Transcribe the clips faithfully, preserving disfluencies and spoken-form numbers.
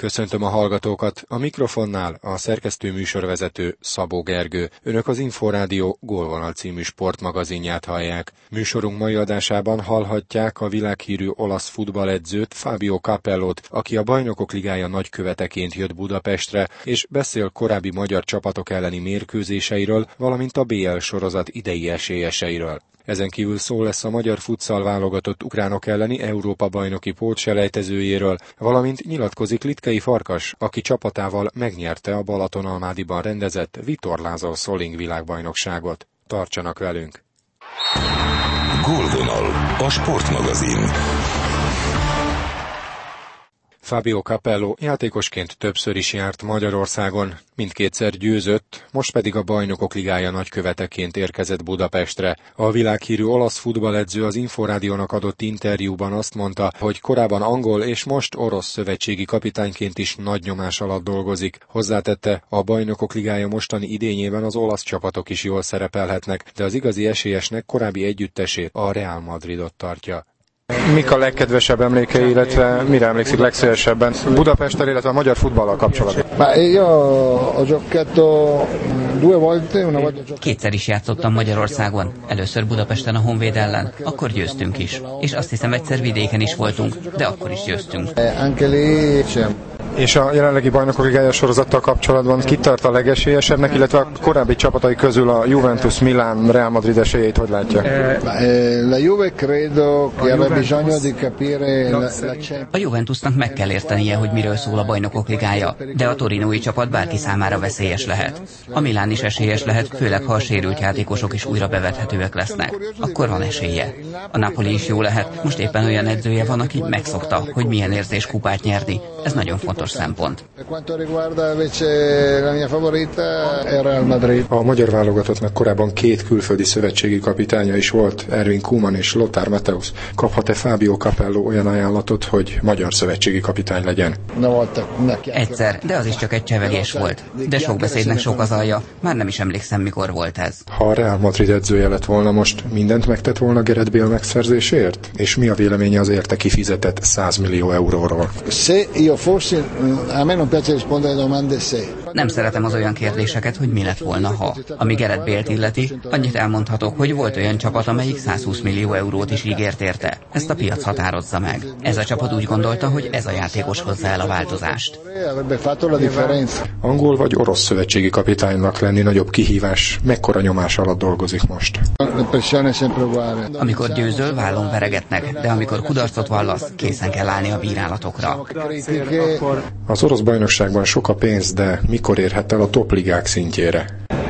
Köszöntöm a hallgatókat, a mikrofonnál a szerkesztő műsorvezető Szabó Gergő. Önök az Inforádió Gólvonal című sportmagazinját hallják. Műsorunk mai adásában hallhatják a világhírű olasz futballedzőt, Fabio Capellót, aki a Bajnokok Ligája nagyköveteként jött Budapestre, és beszél korábbi magyar csapatok elleni mérkőzéseiről, valamint a bé el sorozat idei esélyeseiről. Ezen kívül szó lesz a magyar futsal válogatott ukránok elleni Európa-bajnoki pótselejtezőjéről, valamint nyilatkozik Litkei Farkas, aki csapatával megnyerte a Balatonalmádiban rendezett Vitorlázó Szoling világbajnokságot. Tartsanak velünk! Gólvonal, a sportmagazin. Fabio Capello játékosként többször is járt Magyarországon, mindkétszer győzött, most pedig a Bajnokok Ligája nagyköveteként érkezett Budapestre. A világhírű olasz futballedző az Inforádiónak adott interjúban azt mondta, hogy korábban angol és most orosz szövetségi kapitányként is nagy nyomás alatt dolgozik. Hozzátette, a Bajnokok Ligája mostani idényében az olasz csapatok is jól szerepelhetnek, de az igazi esélyesnek korábbi együttesét, a Real Madridot tartja. Mik a legkedvesebb emlékei, illetve mire emlékszik legszívesebben Budapesttel, illetve a magyar futballal kapcsolatban? Kétszer is játszottam Magyarországon. Először Budapesten a Honvéd ellen, akkor győztünk is. És azt hiszem egyszer vidéken is voltunk, de akkor is győztünk. És a jelenlegi Bajnokok Ligája sorozattal kapcsolatban ki tart a legesélyesebbnek, illetve a korábbi csapatai közül a Juventus, Milán, Real Madrid esélyeit hogy látja? A Juventusnak meg kell értenie, hogy miről szól a Bajnokok Ligája, de a torinói csapat bárki számára veszélyes lehet. A Milán is esélyes lehet, főleg ha a sérült játékosok is újra bevethetőek lesznek. Akkor van esélye. A Napoli is jó lehet, most éppen olyan edzője van, aki megszokta, hogy milyen érzés kupát nyerni. Ez nagyon fontos szempont. A magyar válogatottnak korábban két külföldi szövetségi kapitánya is volt, Ervin Koeman és Lothar Matthäus. Kaphat-e Fabio Capello olyan ajánlatot, hogy magyar szövetségi kapitány legyen? Egyszer, de az is csak egy csevegés volt. De sok beszédnek sok az alja, már nem is emlékszem, mikor volt ez. Ha a Real Madrid edzője lett volna most, mindent megtett volna Gareth Bale megszerzéséért? És mi a véleménye az érte kifizetett száz millió euróról? Nem szeretem az olyan kérdéseket, hogy mi lett volna, ha. Ami Gareth Bale-t illeti, annyit elmondhatok, hogy volt olyan csapat, amelyik százhúsz millió eurót is ígért érte. Ezt a piac határozza meg. Ez a csapat úgy gondolta, hogy ez a játékos hozza el a változást. Angol vagy orosz szövetségi kapitánynak lenni nagyobb kihívás, mekkora nyomás alatt dolgozik most? Amikor győzöl, vállon veregetnek, de amikor kudarcot vallasz, készen kell állni a bírálatokra. Az orosz bajnokságban sok a pénz, de mikor érhet el a topligák szintjére?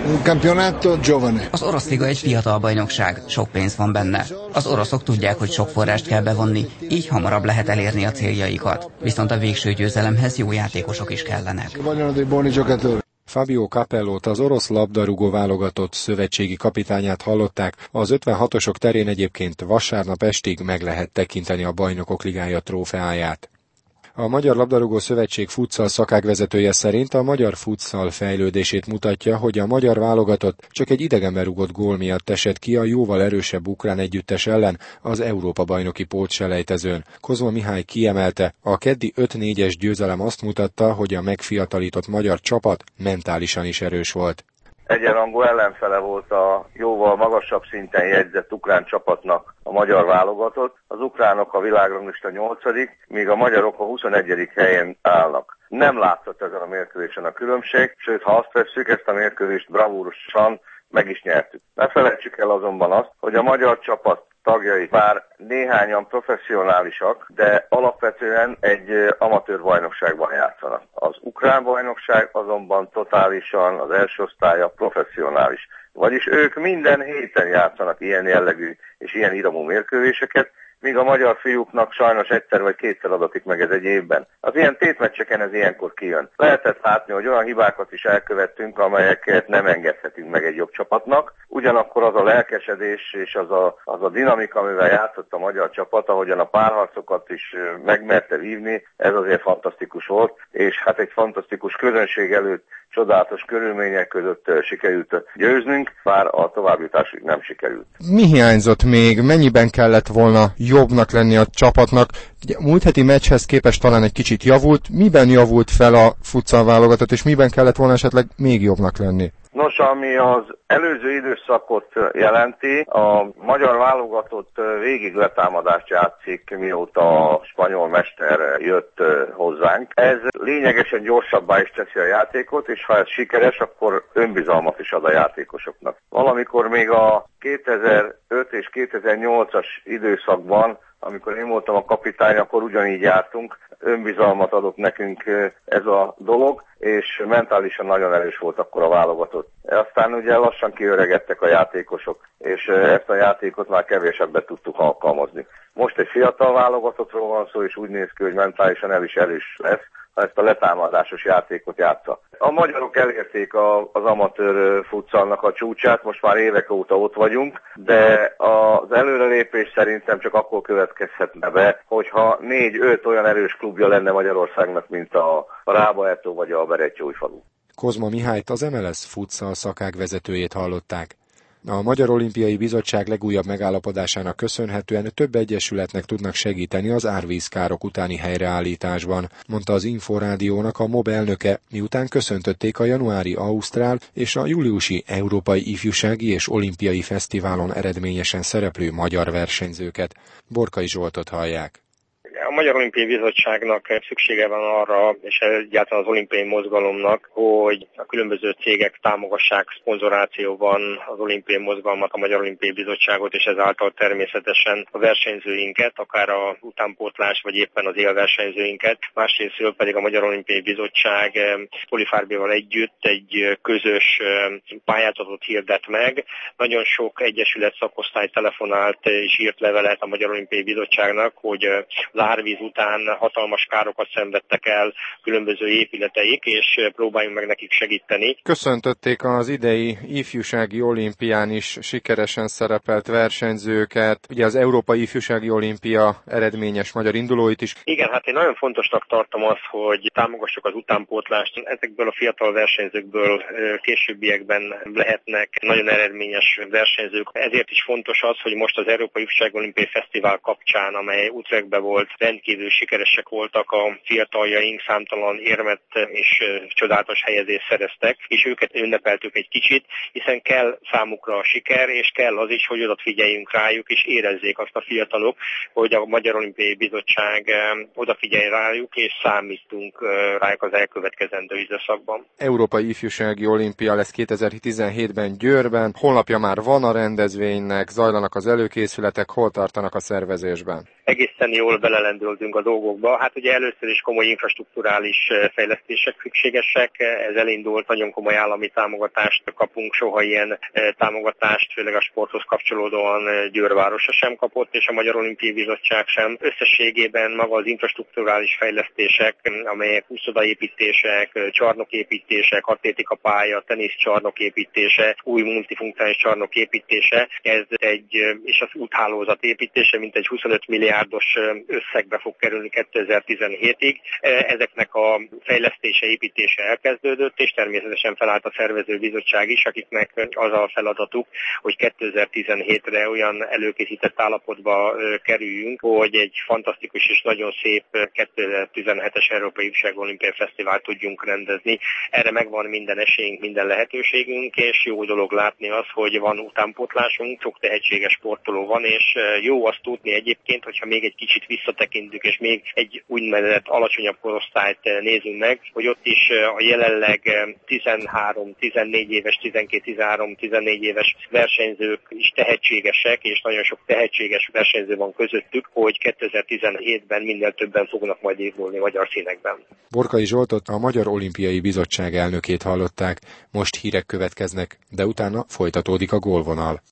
Az orosz liga egy fiatal bajnokság, sok pénz van benne. Az oroszok tudják, hogy sok forrást kell bevonni, így hamarabb lehet elérni a céljaikat. Viszont a végső győzelemhez jó játékosok is kellenek. Fabio Capellót, az orosz labdarúgó válogatott szövetségi kapitányát hallották, az ötvenhatosok terén egyébként vasárnap estig meg lehet tekinteni a Bajnokok Ligája trófeáját. A Magyar Labdarúgó Szövetség futsal szakágvezetője szerint a magyar futsal fejlődését mutatja, hogy a magyar válogatott csak egy idegenbe rúgott gól miatt esett ki a jóval erősebb ukrán együttes ellen az Európa-bajnoki pótselejtezőn. Kozma Mihály kiemelte, a keddi öt négyes győzelem azt mutatta, hogy a megfiatalított magyar csapat mentálisan is erős volt. Egyenrangú ellenfele volt a jóval magasabb szinten jegyzett ukrán csapatnak a magyar válogatott. Az ukránok a világranglista nyolcadik, míg a magyarok a huszonegyedik helyen állnak. Nem látszott ezen a mérkőzésen a különbség, sőt, ha azt vesszük, ezt a mérkőzést bravúrosan meg is nyertük. Ne felejtsük el azonban azt, hogy a magyar csapat tagjai bár néhányan professzionálisak, de alapvetően egy amatőr bajnokságban játszanak. Az ukrán bajnokság azonban totálisan az első osztálya professzionális. Vagyis ők minden héten játszanak ilyen jellegű és ilyen iramú mérkőzéseket, míg a magyar fiúknak sajnos egyszer vagy kétszer adatik meg ez egy évben. Az ilyen tétmeccseken ez ilyenkor kijön. Lehetett látni, hogy olyan hibákat is elkövettünk, amelyeket nem engedhetünk meg egy jobb csapatnak. Ugyanakkor az a lelkesedés és az a, az a dinamika, amivel játszott a magyar csapat, ahogyan a párharcokat is megmerte vívni, ez azért fantasztikus volt, és hát egy fantasztikus közönség előtt, csodálatos körülmények között sikerült győznünk, bár a továbbjutásig nem sikerült. Mi hiányzott még? Mennyiben kellett volna jobbnak lenni a csapatnak? Ugye, múlt heti meccshez képest talán egy kicsit javult. Miben javult fel a futsal válogatott, és miben kellett volna esetleg még jobbnak lenni? Nos, ami az előző időszakot jelenti, a magyar válogatott végig letámadást játszik, mióta a spanyol mester jött hozzánk. Ez lényegesen gyorsabbá is teszi a játékot, és ha ez sikeres, akkor önbizalmat is ad a játékosoknak. Valamikor még a kétezer-öt és kétezer-nyolcas időszakban, amikor én voltam a kapitány, akkor ugyanígy jártunk, önbizalmat adott nekünk ez a dolog, és mentálisan nagyon erős volt akkor a válogatott. Aztán ugye lassan kiöregedtek a játékosok, és ezt a játékot már kevésebbet tudtuk alkalmazni. Most egy fiatal válogatottról van szó, és úgy néz ki, hogy mentálisan el is erős lesz, ha ezt a letámadásos játékot játsza. A magyarok elérték a, az amatőr futszalnak a csúcsát, most már évek óta ott vagyunk, de az előrelépés szerintem csak akkor következhetne be, hogyha négy-öt olyan erős klubja lenne Magyarországnak, mint a, a Rába-Eto vagy a Berettyóújfalu. Kozma Mihályt, az em el es futsal szakág vezetőjét hallották. A Magyar Olimpiai Bizottság legújabb megállapodásának köszönhetően több egyesületnek tudnak segíteni az árvízkárok utáni helyreállításban, mondta az Inforádiónak a MOB elnöke, miután köszöntötték a januári Ausztrál és a júliusi Európai Ifjúsági és Olimpiai Fesztiválon eredményesen szereplő magyar versenyzőket. Borkai Zsoltot hallják. A Magyar Olimpiai Bizottságnak szüksége van arra, és egyáltalán az olimpiai mozgalomnak, hogy a különböző cégek támogassák szponzorációban az olimpiai mozgalmat, a Magyar Olimpiai Bizottságot, és ezáltal természetesen a versenyzőinket, akár a utánpótlás, vagy éppen az élversenyzőinket. Másrésztről pedig a Magyar Olimpiai Bizottság Polifárbival együtt egy közös pályázatot hirdet meg. Nagyon sok egyesület szakosztály telefonált és írt levelet a Magyar Olimpiai Bizottságnak, hogy az árvíz után hatalmas károkat szenvedtek el különböző épületeik, és próbáljunk meg nekik segíteni. Köszöntötték az idei ifjúsági olimpián is sikeresen szerepelt versenyzőket, ugye az Európai Ifjúsági Olimpia eredményes magyar indulóit is. Igen, hát én nagyon fontosnak tartom azt, hogy támogassuk az utánpótlást. Ezekből a fiatal versenyzőkből későbbiekben lehetnek nagyon eredményes versenyzők. Ezért is fontos az, hogy most az Európai Ifjúsági Olimpiai Fesztivál kapcsán, amely Utrechtben volt, rendkívül sikeresek voltak a fiataljaink, számtalan érmet és csodálatos helyezést szereztek, és őket ünnepeltük egy kicsit, hiszen kell számukra a siker, és kell az is, hogy odafigyeljünk rájuk, és érezzék azt a fiatalok, hogy a Magyar Olimpiai Bizottság odafigyelj rájuk, és számítunk rájuk az elkövetkezendő időszakban. Európai Ifjúsági Olimpia lesz kétezer-tizenhétben Győrben, honlapja már van a rendezvénynek, zajlanak az előkészületek, hol tartanak a szervezésben? Egészen jól belelendültünk a dolgokba. Hát ugye először is komoly infrastrukturális fejlesztések szükségesek, ez elindult, nagyon komoly állami támogatást kapunk, soha ilyen támogatást, főleg a sporthoz kapcsolódóan Győr városa sem kapott, és a Magyar Olimpiai Bizottság sem. Összességében maga az infrastrukturális fejlesztések, amelyek úszodaépítések, csarnoképítések, atlétikapálya, teniszcsarnok építése, új multifunkcionális csarnok építése, ez egy, és az úthálózat építése, mint egy huszonöt milliárdos összegbe fog kerülni kétezer-tizenhétig. Ezeknek a fejlesztése, építése elkezdődött, és természetesen felállt a szervezőbizottság is, akiknek az a feladatuk, hogy kétezer-tizenhétre olyan előkészített állapotba kerüljünk, hogy egy fantasztikus és nagyon szép kétezer-tizenhetes Európai Ifjúsági Olimpiai Fesztivált tudjunk rendezni. Erre megvan minden esélyünk, minden lehetőségünk, és jó dolog látni az, hogy van utánpótlásunk, sok tehetséges sportoló van, és jó azt tudni egyébként, hogyha még egy kicsit visszatekintünk, és még egy úgynevezett alacsonyabb korosztályt nézünk meg, hogy ott is a jelenleg tizenhárom, tizennégy éves, tizenkét, tizenhárom, tizennégy éves versenyzők is tehetségesek, és nagyon sok tehetséges versenyző van közöttük, hogy kétezer-tizenhétben minél többen fognak majd évulni magyar színekben. Borkai Zsoltot, a Magyar Olimpiai Bizottság elnökét hallották. Most hírek következnek, de utána folytatódik a gólvonal.